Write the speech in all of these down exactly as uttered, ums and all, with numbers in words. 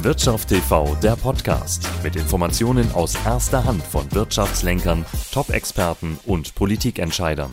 Wirtschaft T V, der Podcast mit Informationen aus erster Hand von Wirtschaftslenkern, Top-Experten und Politikentscheidern.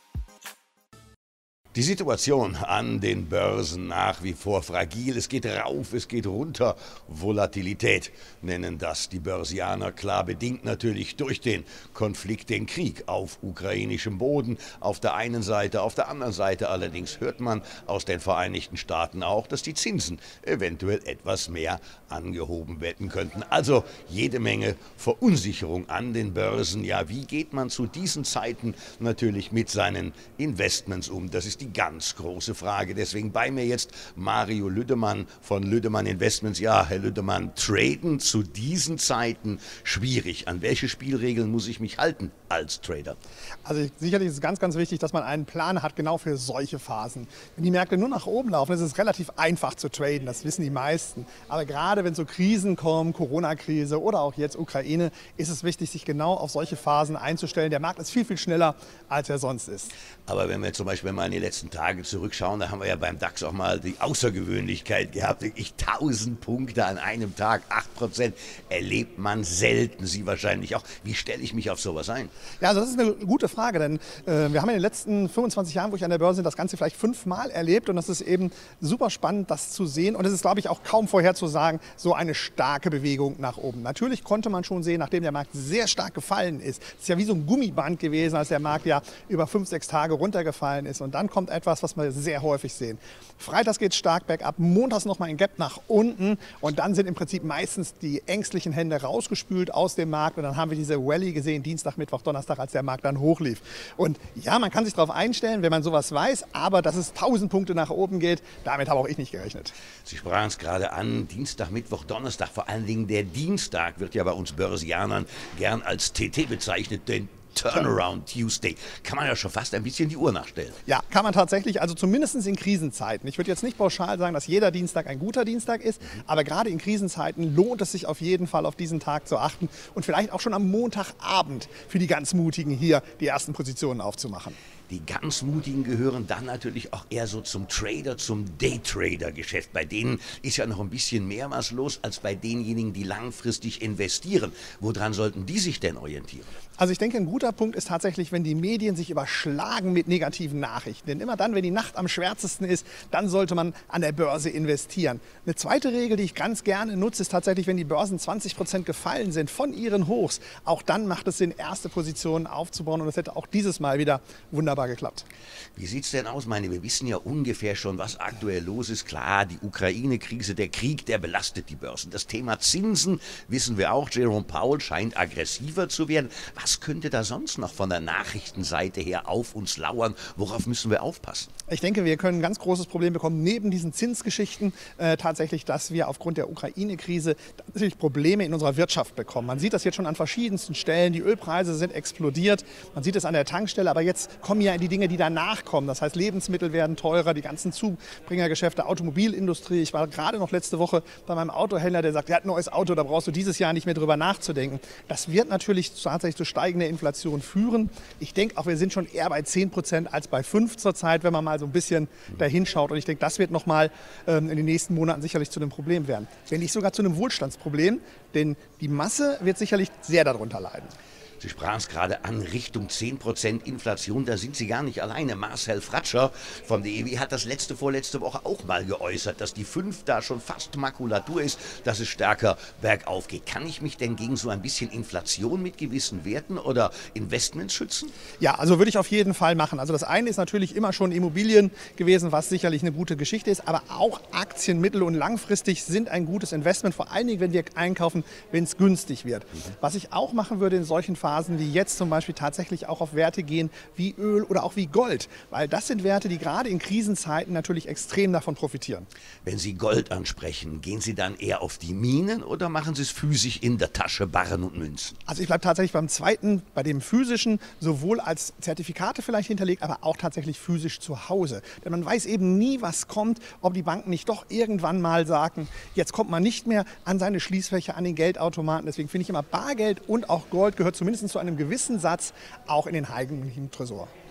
Die Situation an den Börsen nach wie vor fragil. Es geht rauf, es geht runter. Volatilität nennen das die Börsianer, klar bedingt natürlich durch den Konflikt, den Krieg auf ukrainischem Boden. Auf der einen Seite, auf der anderen Seite allerdings hört man aus den Vereinigten Staaten auch, dass die Zinsen eventuell etwas mehr angehoben werden könnten. Also jede Menge Verunsicherung an den Börsen. Ja, wie geht man zu diesen Zeiten natürlich mit seinen Investments um? Das ist die ganz große Frage. Deswegen bei mir jetzt Mario Lüdemann von Lüdemann Investments. Ja, Herr Lüdemann, traden zu diesen Zeiten schwierig. An welche Spielregeln muss ich mich halten als Trader? Also sicherlich ist es ganz, ganz wichtig, dass man einen Plan hat, genau für solche Phasen. Wenn die Märkte nur nach oben laufen, ist es relativ einfach zu traden, das wissen die meisten. Aber gerade wenn so Krisen kommen, Corona-Krise oder auch jetzt Ukraine, ist es wichtig, sich genau auf solche Phasen einzustellen. Der Markt ist viel, viel schneller, als er sonst ist. Aber wenn wir zum Beispiel mal in die letzten Tage zurückschauen, da haben wir ja beim DAX auch mal die Außergewöhnlichkeit gehabt. Ich tausend Punkte an einem Tag, acht Prozent, erlebt man selten. Sie wahrscheinlich auch. Wie stelle ich mich auf sowas ein? Ja, also das ist eine gute Frage, denn äh, wir haben in den letzten fünfundzwanzig Jahren, wo ich an der Börse bin, das Ganze vielleicht fünfmal erlebt und das ist eben super spannend, das zu sehen und es ist, glaube ich, auch kaum vorherzusagen, so eine starke Bewegung nach oben. Natürlich konnte man schon sehen, nachdem der Markt sehr stark gefallen ist, es ist ja wie so ein Gummiband gewesen, als der Markt ja über fünf, sechs Tage runtergefallen ist und dann kommt etwas, was wir sehr häufig sehen. Freitags geht es stark bergab, montags nochmal ein Gap nach unten und dann sind im Prinzip meistens die ängstlichen Hände rausgespült aus dem Markt und dann haben wir diese Rallye gesehen, Dienstag, Mittwoch, Donnerstag, als der Markt dann hochlief. Und ja, man kann sich darauf einstellen, wenn man sowas weiß, aber dass es tausend Punkte nach oben geht, damit habe auch ich nicht gerechnet. Sie sprachen es gerade an, Dienstag, Mittwoch, Donnerstag, vor allen Dingen der Dienstag wird ja bei uns Börsianern gern als T T bezeichnet, denn Turnaround Tuesday. Kann man ja schon fast ein bisschen die Uhr nachstellen. Ja, kann man tatsächlich, also zumindest in Krisenzeiten. Ich würde jetzt nicht pauschal sagen, dass jeder Dienstag ein guter Dienstag ist, mhm. aber gerade in Krisenzeiten lohnt es sich auf jeden Fall auf diesen Tag zu achten und vielleicht auch schon am Montagabend für die ganz Mutigen hier die ersten Positionen aufzumachen. Die ganz Mutigen gehören dann natürlich auch eher so zum Trader, zum Daytrader-Geschäft. Bei denen ist ja noch ein bisschen mehr was los als bei denjenigen, die langfristig investieren. Woran sollten die sich denn orientieren? Also ich denke, ein guter Punkt ist tatsächlich, wenn die Medien sich überschlagen mit negativen Nachrichten. Denn immer dann, wenn die Nacht am schwärzesten ist, dann sollte man an der Börse investieren. Eine zweite Regel, die ich ganz gerne nutze, ist tatsächlich, wenn die Börsen zwanzig Prozent gefallen sind von ihren Hochs. Auch dann macht es Sinn, erste Positionen aufzubauen. Und das hätte auch dieses Mal wieder wunderbar geklappt. Wie sieht es denn aus? Ich meine, wir wissen ja ungefähr schon, was aktuell los ist. Klar, die Ukraine-Krise, der Krieg, der belastet die Börsen. Das Thema Zinsen wissen wir auch. Jerome Powell scheint aggressiver zu werden. Was könnte da sonst noch von der Nachrichtenseite her auf uns lauern? Worauf müssen wir aufpassen? Ich denke, wir können ein ganz großes Problem bekommen, neben diesen Zinsgeschichten äh, tatsächlich, dass wir aufgrund der Ukraine-Krise natürlich Probleme in unserer Wirtschaft bekommen. Man sieht das jetzt schon an verschiedensten Stellen. Die Ölpreise sind explodiert. Man sieht es an der Tankstelle. Aber jetzt kommen ja die Dinge, die danach kommen. Das heißt, Lebensmittel werden teurer, die ganzen Zubringergeschäfte, Automobilindustrie. Ich war gerade noch letzte Woche bei meinem Autohändler, der sagt, er hat ein neues Auto, da brauchst du dieses Jahr nicht mehr drüber nachzudenken. Das wird natürlich tatsächlich zu steigender Inflation führen. Ich denke auch, wir sind schon eher bei zehn Prozent als bei fünf zurzeit, wenn man mal so ein bisschen dahin schaut. Und ich denke, das wird noch mal ähm, in den nächsten Monaten sicherlich zu einem Problem werden. Wenn nicht sogar zu einem Wohlstandsproblem, denn die Masse wird sicherlich sehr darunter leiden. Sie sprachen es gerade an, Richtung zehn Prozent Inflation, da sind Sie gar nicht alleine. Marcel Fratscher von der E W hat das letzte, vorletzte Woche auch mal geäußert, dass die fünf da schon fast Makulatur ist, dass es stärker bergauf geht. Kann ich mich denn gegen so ein bisschen Inflation mit gewissen Werten oder Investments schützen? Ja, also würde ich auf jeden Fall machen. Also das eine ist natürlich immer schon Immobilien gewesen, was sicherlich eine gute Geschichte ist, aber auch Aktien mittel- und langfristig sind ein gutes Investment, vor allen Dingen, wenn wir einkaufen, wenn es günstig wird. Mhm. Was ich auch machen würde in solchen Phasen, wie jetzt zum Beispiel tatsächlich auch auf Werte gehen wie Öl oder auch wie Gold. Weil das sind Werte, die gerade in Krisenzeiten natürlich extrem davon profitieren. Wenn Sie Gold ansprechen, gehen Sie dann eher auf die Minen oder machen Sie es physisch in der Tasche, Barren und Münzen? Also ich bleibe tatsächlich beim zweiten, bei dem physischen, sowohl als Zertifikate vielleicht hinterlegt, aber auch tatsächlich physisch zu Hause. Denn man weiß eben nie, was kommt, ob die Banken nicht doch irgendwann mal sagen, jetzt kommt man nicht mehr an seine Schließfächer, an den Geldautomaten. Deswegen finde ich immer, Bargeld und auch Gold gehört zumindest zu einem gewissen Satz auch in den heimlichen Tresor.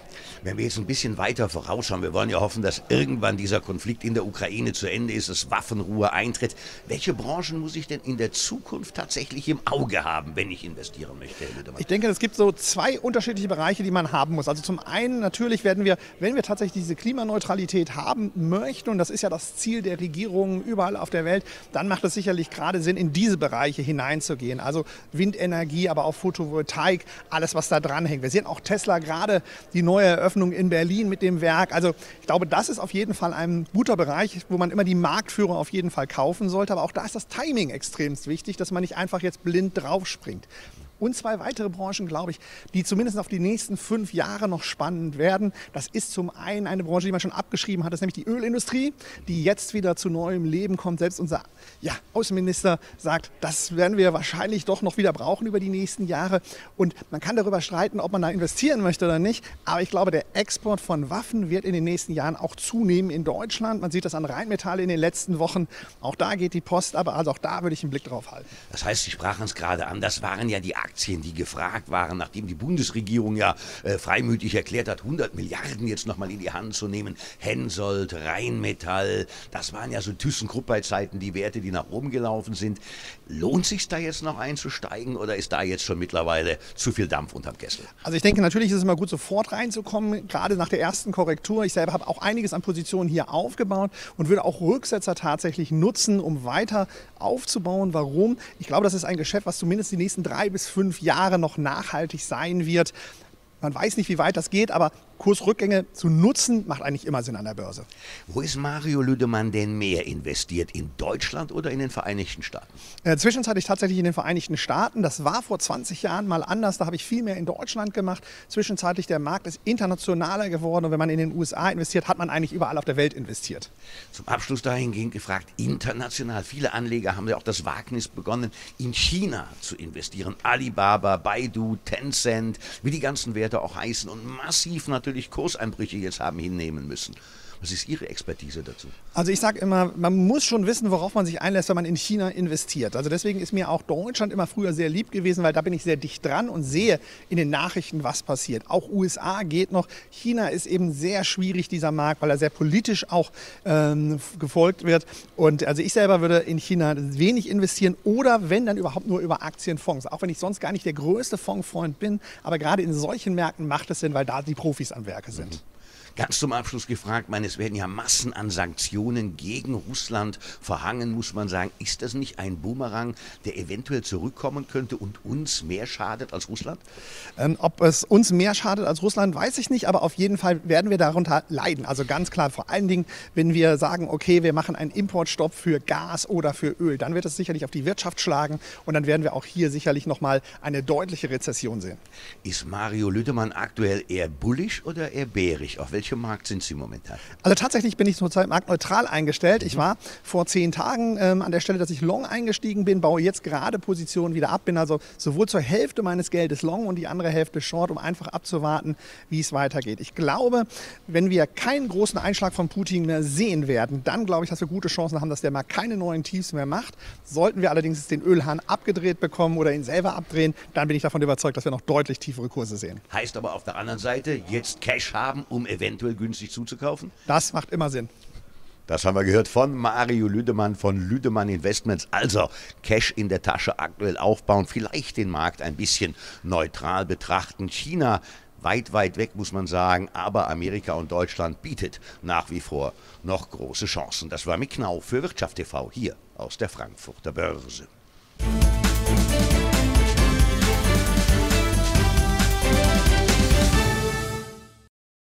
Wenn wir jetzt ein bisschen weiter vorausschauen, wir wollen ja hoffen, dass irgendwann dieser Konflikt in der Ukraine zu Ende ist, dass Waffenruhe eintritt. Welche Branchen muss ich denn in der Zukunft tatsächlich im Auge haben, wenn ich investieren möchte, Herr Lüdemann? Ich denke, es gibt so zwei unterschiedliche Bereiche, die man haben muss. Also zum einen natürlich werden wir, wenn wir tatsächlich diese Klimaneutralität haben möchten, und das ist ja das Ziel der Regierungen überall auf der Welt, dann macht es sicherlich gerade Sinn, in diese Bereiche hineinzugehen. Also Windenergie, aber auch Photovoltaik, alles, was da dranhängt. Wir sehen auch Tesla gerade die neue Eröffnung in Berlin mit dem Werk. Also ich glaube, das ist auf jeden Fall ein guter Bereich, wo man immer die Marktführer auf jeden Fall kaufen sollte. Aber auch da ist das Timing extremst wichtig, dass man nicht einfach jetzt blind draufspringt. Und zwei weitere Branchen, glaube ich, die zumindest auf die nächsten fünf Jahre noch spannend werden. Das ist zum einen eine Branche, die man schon abgeschrieben hat, das ist nämlich die Ölindustrie, die jetzt wieder zu neuem Leben kommt. Selbst unser ja, Außenminister sagt, das werden wir wahrscheinlich doch noch wieder brauchen über die nächsten Jahre. Und man kann darüber streiten, ob man da investieren möchte oder nicht. Aber ich glaube, der Export von Waffen wird in den nächsten Jahren auch zunehmen in Deutschland. Man sieht das an Rheinmetall in den letzten Wochen. Auch da geht die Post, aber also auch da würde ich einen Blick drauf halten. Das heißt, Sie sprachen es gerade an, das waren ja die Aktien, die gefragt waren, nachdem die Bundesregierung ja äh, freimütig erklärt hat, hundert Milliarden jetzt nochmal in die Hand zu nehmen. Hensoldt, Rheinmetall, das waren ja so ThyssenKrupp-Zeiten die Werte, die nach oben gelaufen sind. Lohnt sich da jetzt noch einzusteigen oder ist da jetzt schon mittlerweile zu viel Dampf unterm Kessel? Also ich denke, natürlich ist es immer gut, sofort reinzukommen, gerade nach der ersten Korrektur. Ich selber habe auch einiges an Positionen hier aufgebaut und würde auch Rücksetzer tatsächlich nutzen, um weiter aufzubauen. Warum? Ich glaube, das ist ein Geschäft, was zumindest die nächsten drei bis fünf Jahre noch nachhaltig sein wird. Man weiß nicht, wie weit das geht, aber Kursrückgänge zu nutzen, macht eigentlich immer Sinn an der Börse. Wo ist Mario Lüdemann denn mehr investiert? In Deutschland oder in den Vereinigten Staaten? Äh, zwischenzeitlich tatsächlich in den Vereinigten Staaten. Das war vor zwanzig Jahren mal anders. Da habe ich viel mehr in Deutschland gemacht. Zwischenzeitlich der Markt ist internationaler geworden. Und wenn man in den U S A investiert, hat man eigentlich überall auf der Welt investiert. Zum Abschluss dahingehend gefragt, international. Viele Anleger haben ja auch das Wagnis begonnen, in China zu investieren. Alibaba, Baidu, Tencent, wie die ganzen Werte auch heißen. Und massiv natürlich Kurseinbrüche jetzt haben hinnehmen müssen. Was ist Ihre Expertise dazu? Also ich sage immer, man muss schon wissen, worauf man sich einlässt, wenn man in China investiert. Also deswegen ist mir auch Deutschland immer früher sehr lieb gewesen, weil da bin ich sehr dicht dran und sehe in den Nachrichten, was passiert. Auch U S A geht noch. China ist eben sehr schwierig, dieser Markt, weil er sehr politisch auch ähm, gefolgt wird. Und also ich selber würde in China wenig investieren oder wenn, dann überhaupt nur über Aktienfonds. Auch wenn ich sonst gar nicht der größte Fondsfreund bin. Aber gerade in solchen Märkten macht es Sinn, weil da die Profis am Werke sind. Mhm. Ganz zum Abschluss gefragt, meine, es werden ja Massen an Sanktionen gegen Russland verhangen, muss man sagen. Ist das nicht ein Bumerang, der eventuell zurückkommen könnte und uns mehr schadet als Russland? Ähm, ob es uns mehr schadet als Russland, weiß ich nicht, aber auf jeden Fall werden wir darunter leiden. Also ganz klar, vor allen Dingen, wenn wir sagen, okay, wir machen einen Importstopp für Gas oder für Öl, dann wird es sicherlich auf die Wirtschaft schlagen und dann werden wir auch hier sicherlich nochmal eine deutliche Rezession sehen. Ist Mario Lüdemann aktuell eher bullish oder eher bärig? Auf welchem Markt sind Sie momentan? Also tatsächlich bin ich zurzeit marktneutral eingestellt. Ich war vor zehn Tagen ähm, an der Stelle, dass ich long eingestiegen bin, baue jetzt gerade Positionen wieder ab, bin also sowohl zur Hälfte meines Geldes long und die andere Hälfte short, um einfach abzuwarten, wie es weitergeht. Ich glaube, wenn wir keinen großen Einschlag von Putin mehr sehen werden, dann glaube ich, dass wir gute Chancen haben, dass der Markt keine neuen Tiefs mehr macht. Sollten wir allerdings den Ölhahn abgedreht bekommen oder ihn selber abdrehen, dann bin ich davon überzeugt, dass wir noch deutlich tiefere Kurse sehen. Heißt aber auf der anderen Seite, jetzt Cash haben, um eventuell günstig zuzukaufen? Das macht immer Sinn. Das haben wir gehört von Mario Lüdemann von Lüdemann Investments. Also Cash in der Tasche aktuell aufbauen, vielleicht den Markt ein bisschen neutral betrachten. China weit, weit weg, muss man sagen, aber Amerika und Deutschland bietet nach wie vor noch große Chancen. Das war Mick Knauf für Wirtschaft T V hier aus der Frankfurter Börse.